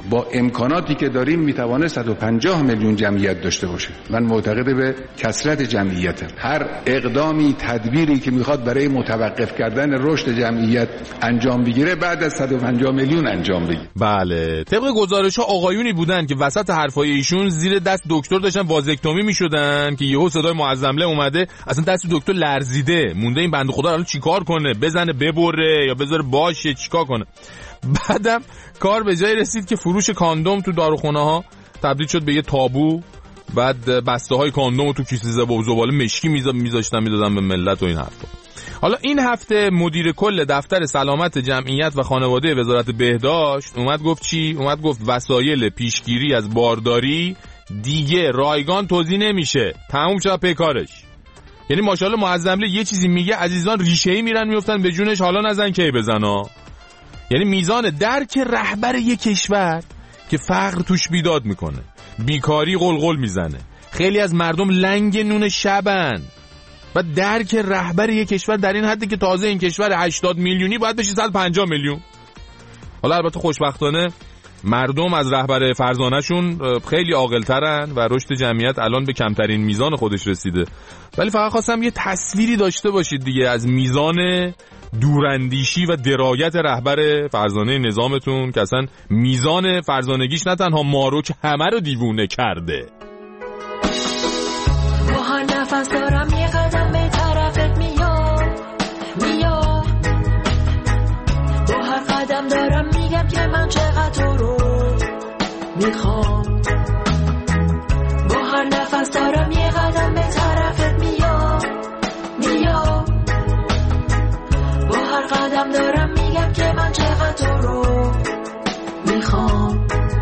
با امکاناتی که داریم میتوانه صد و پنجاه میلیون جمعیت داشته باشه. من معتقد به کثرت جمعیتم. هر اقدامی، تدبیری که میخواد برای متوقف کردن رشد جمعیت انجام بگیره بعد از صد و پنجاه میلیون انجام بگیره.
بله، طبق گزارش‌ها آقایونی بودن که وسط حرفای ایشون زیر دست دکتر داشتن وازکتومی میشدن که یهو صدای معظمله اومده، اصلا دست دکتر لرزیده، مونده این بنده خدا الان چیکار کنه، بزنه ببره یا بذاره باشه، چیکار کنه. بعدم کار به جای رسید که فروش کاندوم تو داروخونه ها تبدیل شد به یه تابو. بعد بسته های کاندوم تو کیسه زباله مشکی میذاشتن میدادن به ملت و این حرفا. حالا این هفته مدیر کل دفتر سلامت جمعیت و خانواده وزارت بهداشت اومد گفت چی؟ اومد گفت وسایل پیشگیری از بارداری دیگه رایگان توزیع نمیشه، تموم شد پیکارش. یعنی ماشاءالله معظمله یه چیزی میگه عزیزان ریشه‌ای میرن میافتن به جونش، حالا نزن کی بزنا. یعنی میزان درک رهبر یک کشور که فقر توش بیداد میکنه، بیکاری قلقل میزنه، خیلی از مردم لنگ نون شبن و درک رهبر یک کشور در این حدی که تازه این کشور هشتاد میلیونی باید بشه صد و پنجاه میلیون. حالا البته خوشبختانه مردم از رهبر فرزانه‌شون خیلی عاقل‌ترن و رشد جمعیت الان به کمترین میزان خودش رسیده، ولی فقط خواستم یه تصویری داشته باشید دیگه از میزان دوراندیشی و درایت رهبر فرزانه نظامتون که اصلا میزان فرزانگیش نه تنها مارو که همه رو دیوونه کرده.
با هر نفس دارم یه قدم به طرفت میام میام، با هر قدم دارم میگم که من چقدر تو رو میخوام، با هر نفس دارم یه قدم به طرفت میام میام، با هر قدم دارم میگم که من چقدر تو رو میخوام.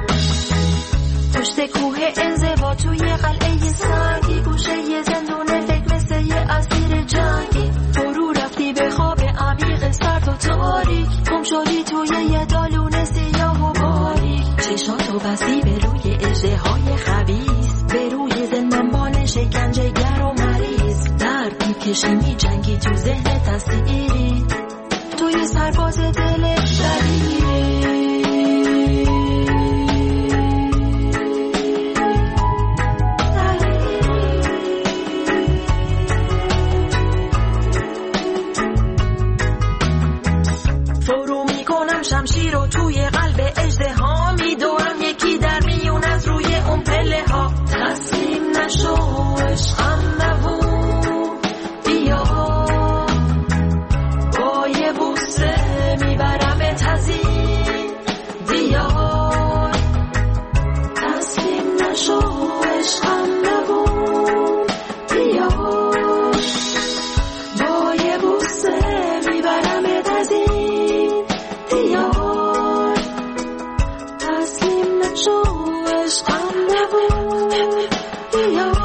پشت کوه انزوا توی قلعه سنگی، گوشه یه زندون فکر مثل یه اسیر جنگی، فرو رفتی به خواب عمیق سرد و تاریک، گم شدی توی یه دالون سیاه و باریک، چشاتو بستی به روی اژدهای خبیث، به روی زندانبان شکنجه گر و مریض، درد میکشی میجنگی تو ذهن تصویری، توی سرباز دل دلیری. فرو میکنم شمشیر رو توی قلب اژدها، میدورم یکی در میون از روی اون پله ها، تسلیم نشو عشقم نبود بیا، با یه بوسه میبرم تزین دیار، تسلیم نشو عشقم نبود بیا، با یه بوسه میبرم تزین دیار، تسلیم نشو عشقم نبود بیا.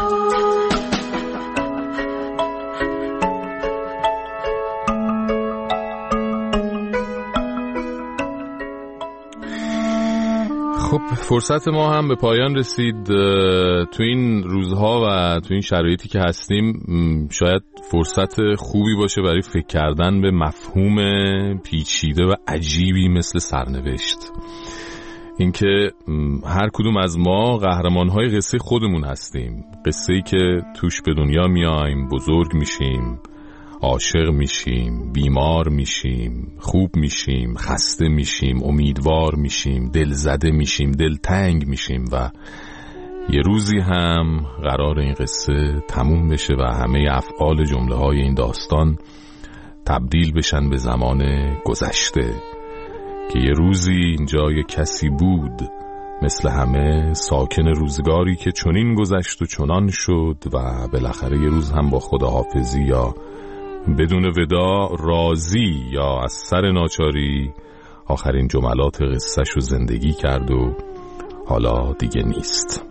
خب فرصت ما هم به پایان رسید. تو این روزها و تو این شرایطی که هستیم شاید فرصت خوبی باشه برای فکر کردن به مفهوم پیچیده و عجیبی مثل سرنوشت. اینکه هر کدوم از ما قهرمان‌های قصه خودمون هستیم، قصه‌ای که توش به دنیا میایم، بزرگ میشیم، عاشق میشیم، بیمار میشیم، خوب میشیم، خسته میشیم، امیدوار میشیم، دلزده میشیم، دلتنگ میشیم و یه روزی هم قرار این قصه تموم بشه و همه افعال جمله های این داستان تبدیل بشن به زمان گذشته که یه روزی اینجا یه کسی بود مثل همه ساکن روزگاری که چنین گذشت و چنان شد و بالاخره یه روز هم با خداحافظی یا بدون ودا راضی یا از سر ناچاری آخرین جملات قصه‌ش رو زندگی کرد و حالا دیگه نیست.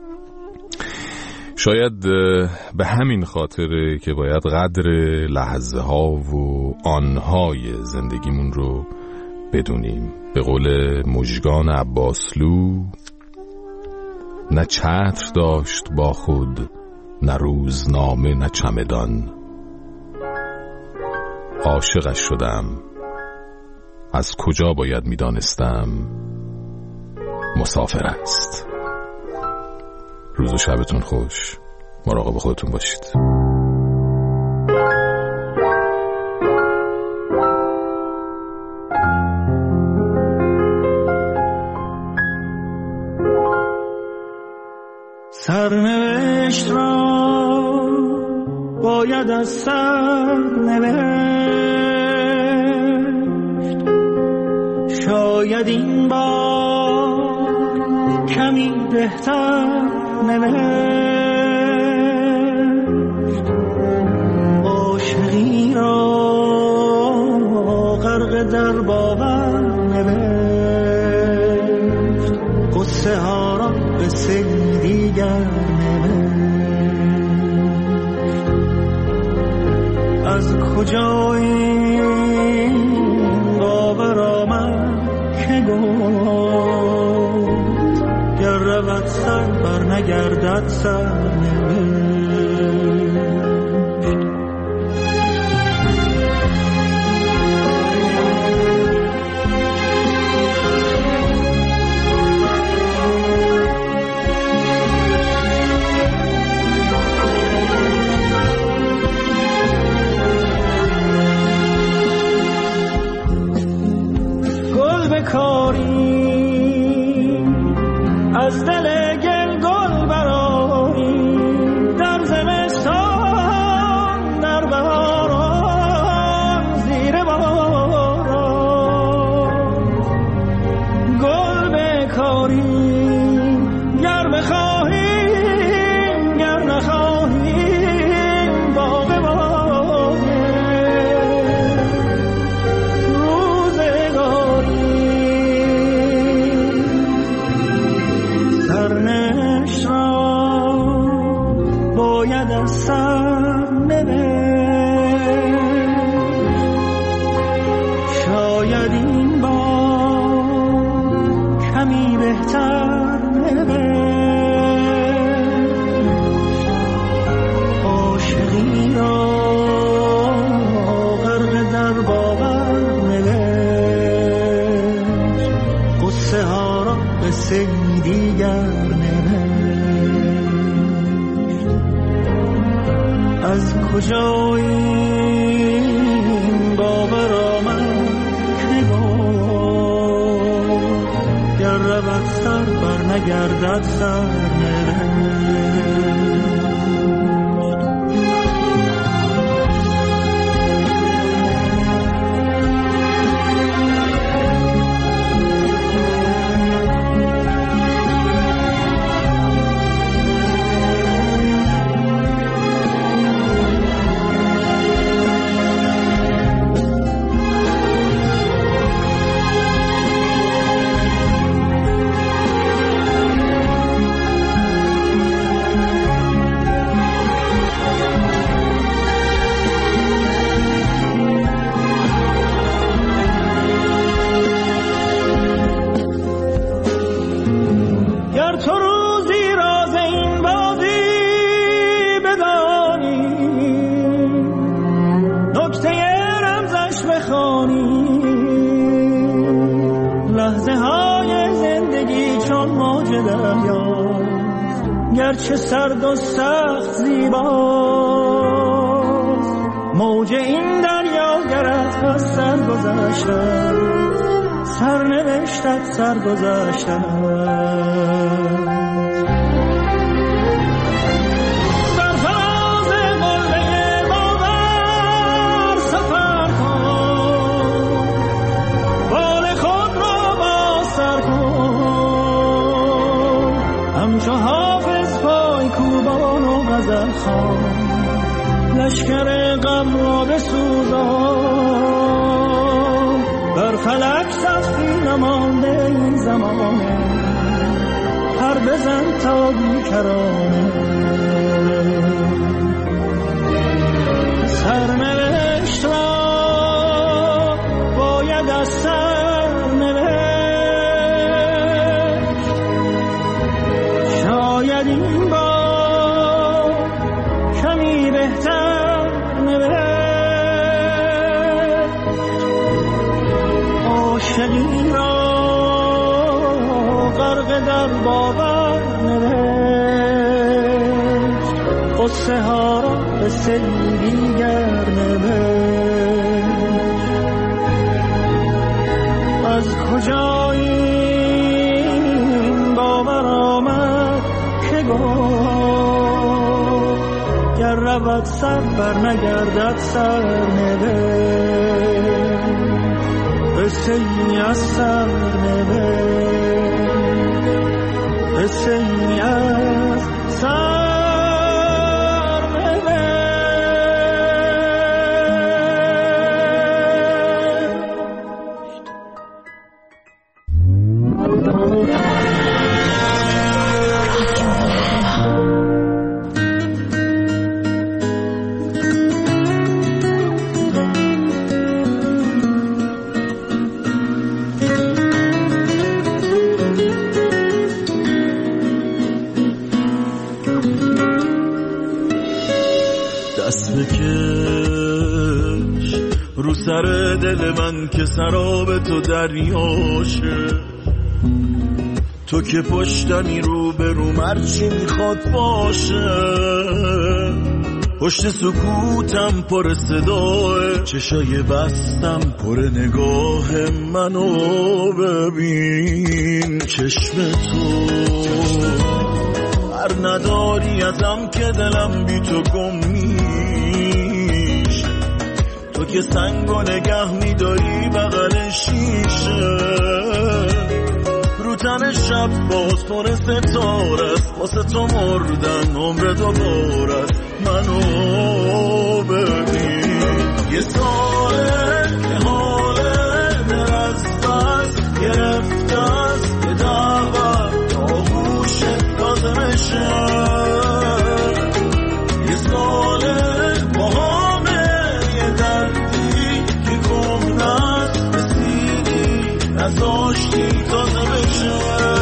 شاید به همین خاطره که باید قدر لحظه ها و آنهای زندگیمون رو بدونیم. به قول مژگان عباسلو، نه چتر داشت با خود، نه روزنامه، نه چمدان، عاشقش شدم، از کجا باید میدانستم مسافر است. روز و شبتون خوش، مراقب خودتون باشید.
سرنوشت را باید از سر نوشت، شاید این بار کمی بهتر نوشت. عاشقی را غرق در باور نوشت، قصه ها را به سری دیگر از کجا این باور آمد که گفت گر رود سر بر نگردد سر از دل گل گل براری در زمستان در بهاران زیر باران گل بکاری گر بخواهیم گر نخواهیم باغ باغه روزگاری سرنوشت را باید از سر نوشت، شاید این بار کمی بهتر نوشت. عاشقی را غرق در باور نوشت، قصه ها را قصه دیگر از کجا این باور آمد که گفت گر رود سر بر نگردد سر گرچه سرد و سخت زیباست موج این دریا گرت از سر گذشتن سرنوشتت سر گذشتن در فراز قله باور سفر کن بال خود را با سر کن همچو حافظ پای کوبان و غزل خوان لشکر غم را بسوزان بر فلک سطحی نمانده این زمانه پر بزن تا بیکرانه سرنوشت را باید از سر نوشت شاید این بار کمی بهتر نوشت عاشقی را غرق در باور نوشت قصه ها را به سری دیگر نوشت از کجا این باور آمد که گفت گر رود سر بر نگردد سر نوشت قصه ای از سر نوشت قصه ای از سر
سر دل من که سراب تو دریاشه تو که پشتمی رو به رو مرچی میخواد باشه پشت سکوتم پر صداه چشای بستم پر نگاه منو ببین چشم تو هر نداری ازم که دلم بی تو گم میشه تو که سنگو نگه میداری بغل شیشه رو تن شب باز پر ستاره است واسه تو مردن عمر دوباره است منو ببین یه ساله که حاله در از بس گرفته است یه دعوت آغوشت لازمشه یه ساله با همه یه دردی که گم نست رسیدی نزاشتی تازه بشه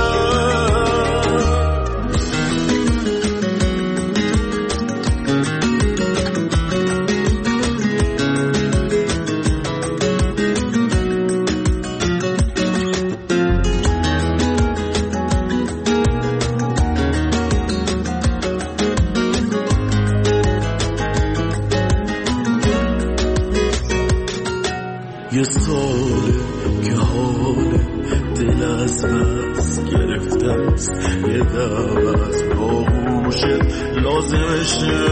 یه ساله که حال دل از بس گرفته است یه دم از باهوشت لازمشه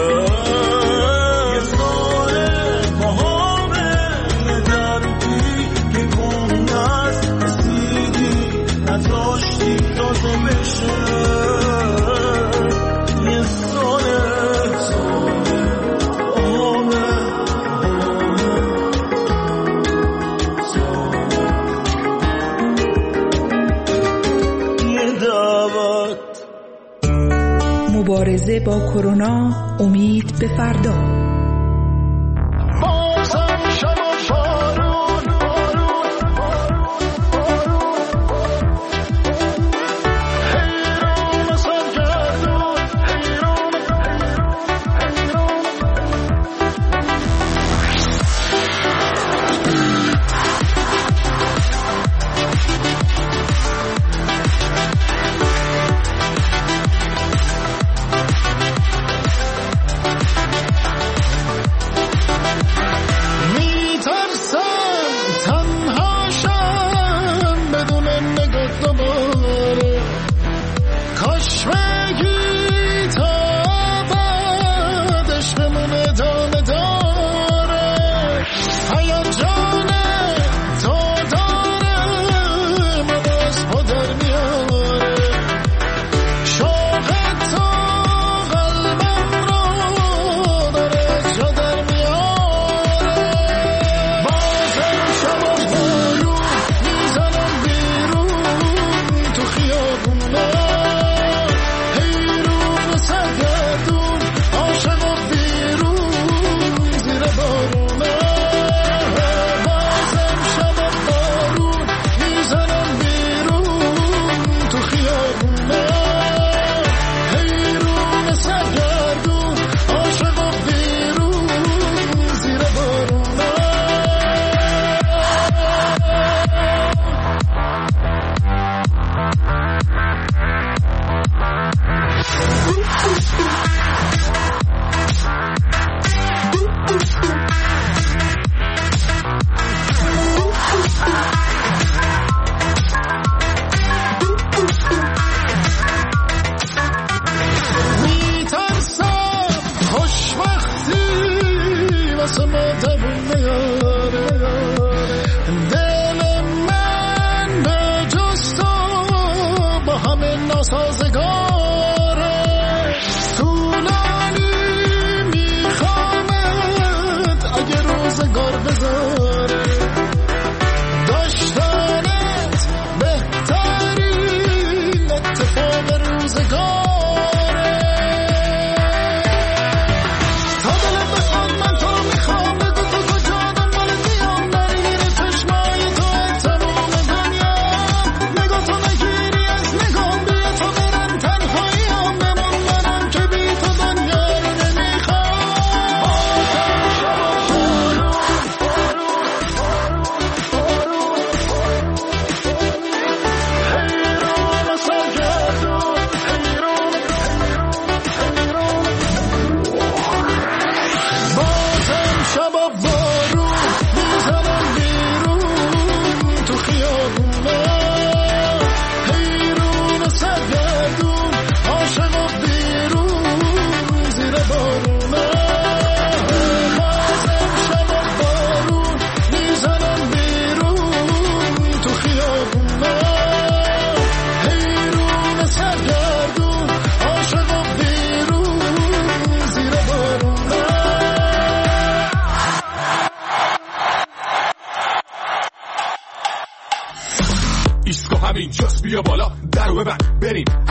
یه ساله با همه یه دردی که گم نست رسیدی نزاشتی تازه بشه یه ساله
مبارزه با کرونا، امید به فردا.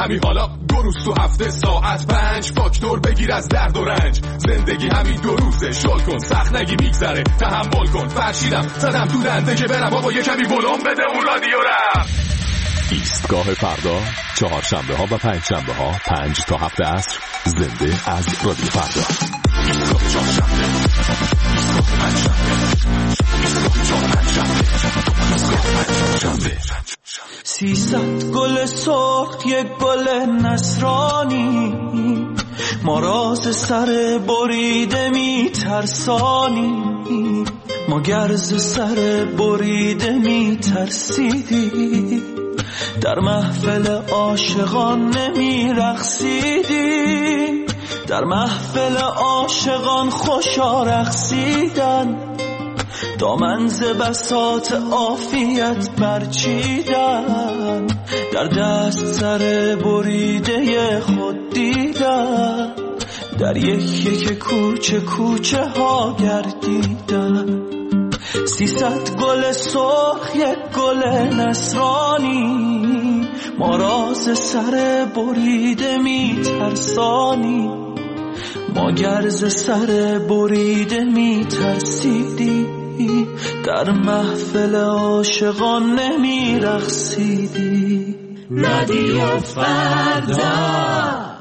همین حالا دو روز تو هفته ساعت پنج فاکتور بگیر از درد و رنج. زندگی همین دو روزه، شل کن سخت نگی میگذره، تحمل کن. فرشیدم زدم تو دنده که برم بابا یه کمی ولوم بده اون رادیو رم.
ایستگاه فردا، چهارشنبه ها و پنج شنبه ها پنج تا هفت عصر، زنده از رادیو فردا. ایستگاه چهارشنبه، ایستگاه پنجشنبه، ایستگاه پنجشنبه، ایستگاه پنجشنبه.
سیصد گل سرخ یک گل نصرانی، ما راز سر بریده می ترسانی. ما گرز سر بریده می ترسیدی، در محفل عاشقان نمی رقصیدی. در محفل عاشقان خوشا رقصیدن، دامن ز بساط عافیت برچیدن. در دست سر بریده خود دیدن، در یک یک کوچه کوچه ها گردیدن. سیصد گل سرخ یک گل نصرانی، ما راز سر بریده می ترسانی. ما گرز سر بریده می ترسیدی، در محفل عاشقان نمی رقصیدی. رادیو فردا.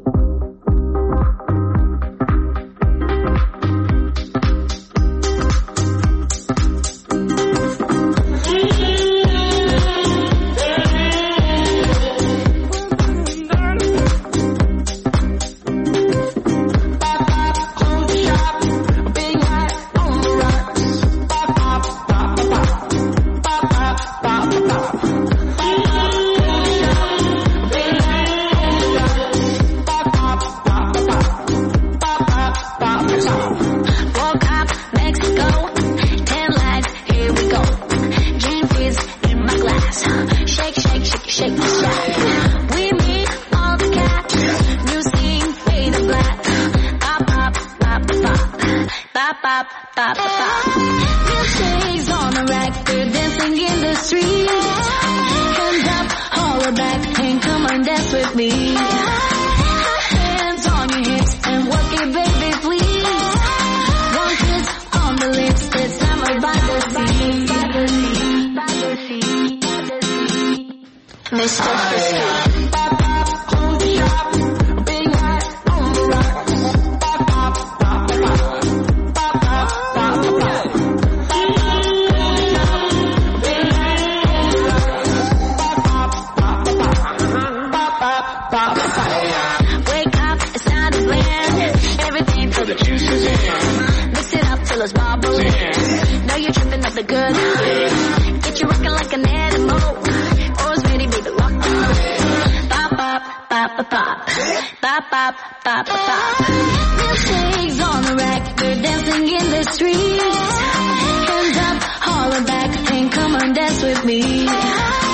Milkshakes on the rack, they're dancing in the streets. Hands up, holler back, and come on dance with me.